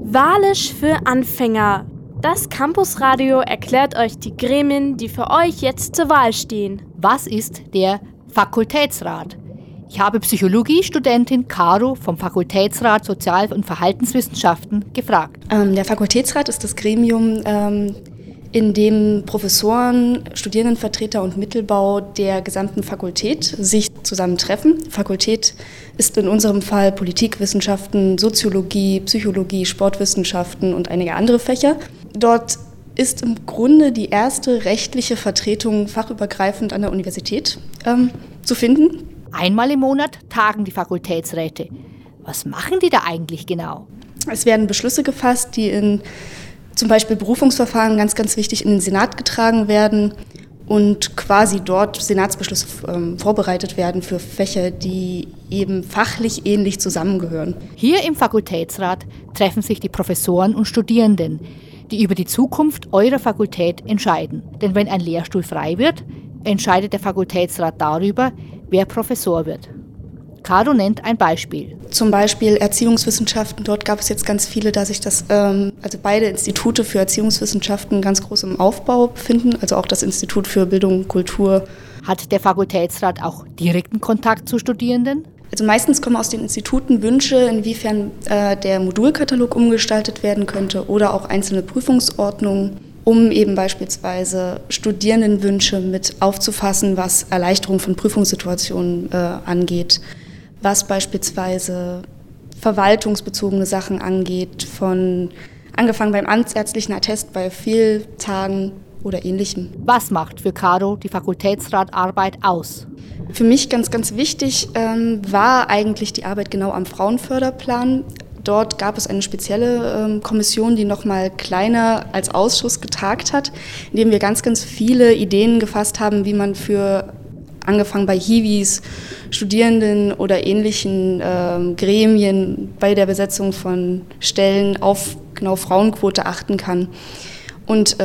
Walisch für Anfänger. Das Campusradio erklärt euch die Gremien, die für euch jetzt zur Wahl stehen. Was ist der Fakultätsrat? Ich habe Psychologiestudentin Caro vom Fakultätsrat Sozial- und Verhaltenswissenschaften gefragt. Der Fakultätsrat ist das Gremium, in dem Professoren, Studierendenvertreter und Mittelbau der gesamten Fakultät sich zusammentreffen. Fakultät ist in unserem Fall Politikwissenschaften, Soziologie, Psychologie, Sportwissenschaften und einige andere Fächer. Dort ist im Grunde die erste rechtliche Vertretung fachübergreifend an der Universität zu finden. Einmal im Monat tagen die Fakultätsräte. Was machen die da eigentlich genau? Es werden Beschlüsse gefasst, die in zum Beispiel Berufungsverfahren ganz, ganz wichtig in den Senat getragen werden und quasi dort Senatsbeschlüsse vorbereitet werden für Fächer, die eben fachlich ähnlich zusammengehören. Hier im Fakultätsrat treffen sich die Professoren und Studierenden, die über die Zukunft eurer Fakultät entscheiden. Denn wenn ein Lehrstuhl frei wird, entscheidet der Fakultätsrat darüber, wer Professor wird. Caro nennt ein Beispiel. Zum Beispiel Erziehungswissenschaften. Dort gab es jetzt ganz viele, da sich also beide Institute für Erziehungswissenschaften ganz groß im Aufbau befinden, also auch das Institut für Bildung und Kultur. Hat der Fakultätsrat auch direkten Kontakt zu Studierenden? Also meistens kommen aus den Instituten Wünsche, inwiefern der Modulkatalog umgestaltet werden könnte oder auch einzelne Prüfungsordnungen, um eben beispielsweise Studierendenwünsche mit aufzufassen, was Erleichterung von Prüfungssituationen angeht, was beispielsweise verwaltungsbezogene Sachen angeht, angefangen beim amtsärztlichen Attest bei Fehltagen oder Ähnlichem. Was macht für Caro die Fakultätsratarbeit aus? Für mich ganz, ganz wichtig war eigentlich die Arbeit genau am Frauenförderplan. Dort gab es eine spezielle Kommission, die noch mal kleiner als Ausschuss getagt hat, in dem wir ganz, ganz viele Ideen gefasst haben, wie man angefangen bei Hiwis, Studierenden oder ähnlichen Gremien bei der Besetzung von Stellen auf genau Frauenquote achten kann. Und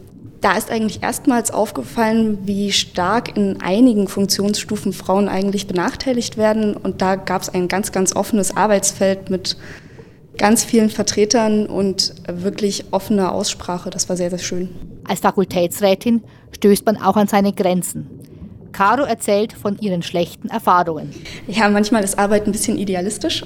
da ist eigentlich erstmals aufgefallen, wie stark in einigen Funktionsstufen Frauen eigentlich benachteiligt werden. Und da gab es ein ganz, ganz offenes Arbeitsfeld mit ganz vielen Vertretern und wirklich offener Aussprache. Das war sehr, sehr schön. Als Fakultätsrätin stößt man auch an seine Grenzen. Caro erzählt von ihren schlechten Erfahrungen. Ja, manchmal ist Arbeit ein bisschen idealistisch.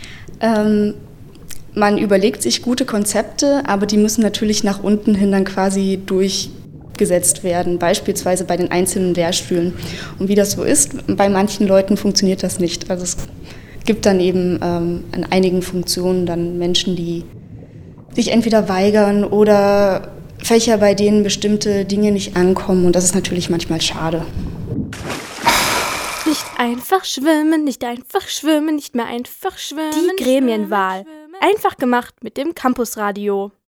Man überlegt sich gute Konzepte, aber die müssen natürlich nach unten hin dann quasi durchgesetzt werden, beispielsweise bei den einzelnen Lehrstühlen. Und wie das so ist, bei manchen Leuten funktioniert das nicht. Also es gibt dann eben an einigen Funktionen dann Menschen, die sich entweder weigern oder Fächer, bei denen bestimmte Dinge nicht ankommen. Und das ist natürlich manchmal schade. Nicht einfach schwimmen, nicht einfach schwimmen, nicht mehr einfach schwimmen. Die Gremienwahl. Einfach gemacht mit dem Campusradio.